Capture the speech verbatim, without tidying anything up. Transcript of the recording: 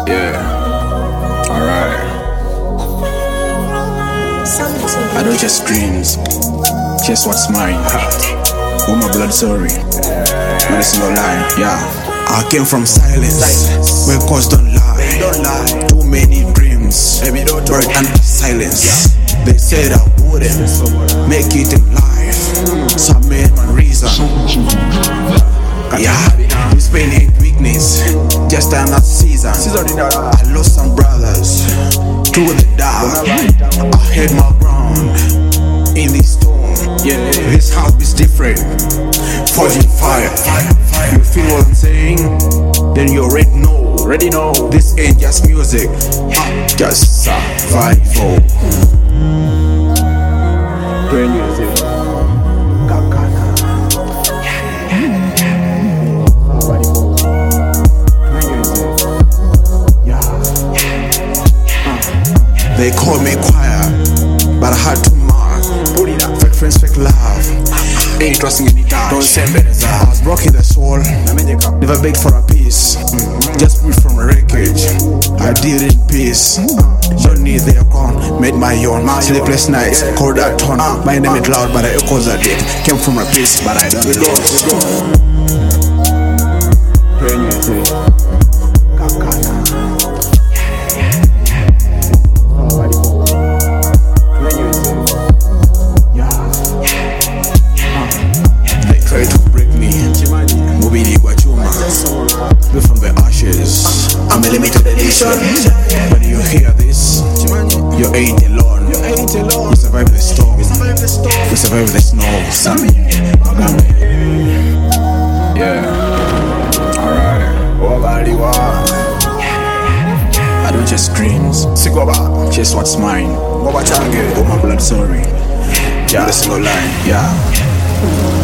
Yeah. Alright. I don't just dreams, just what's mine. Oh my blood, sorry. Not a single line, yeah. I came from silence, where cause don't lie. Too many dreams, buried under silence. They said I wouldn't make it in life, so I made my reason. Yeah, this pain ain't weakness, just another season. I lost some brothers to the dark. I held my ground in this storm. This house is different, forging fire. You feel what I'm saying? Then you already know. Already know. This ain't just music, just survival. Brand music. They call me quiet, but I had to mark. Fake friends, fake love. Ain't trusting any doubt. Don't say better. I was broken the soul. Never begged for a piece. Just breathe from a wreckage. I did it in peace. Don't need their con. Made my own. Sleepless nights. Cold at tone. My name is loud, but the echoes are dead. Came from a place, but I don't know. Pray music. Try to break me, Mobili Guachuma. Live from the ashes. I'm a limited edition. When you hear this, you ain't alone. We survive the storm. We survive the snow. Yeah. Alright. I don't just dreams, just what's mine. Oh my blood, sorry. Yeah, the single line. Yeah.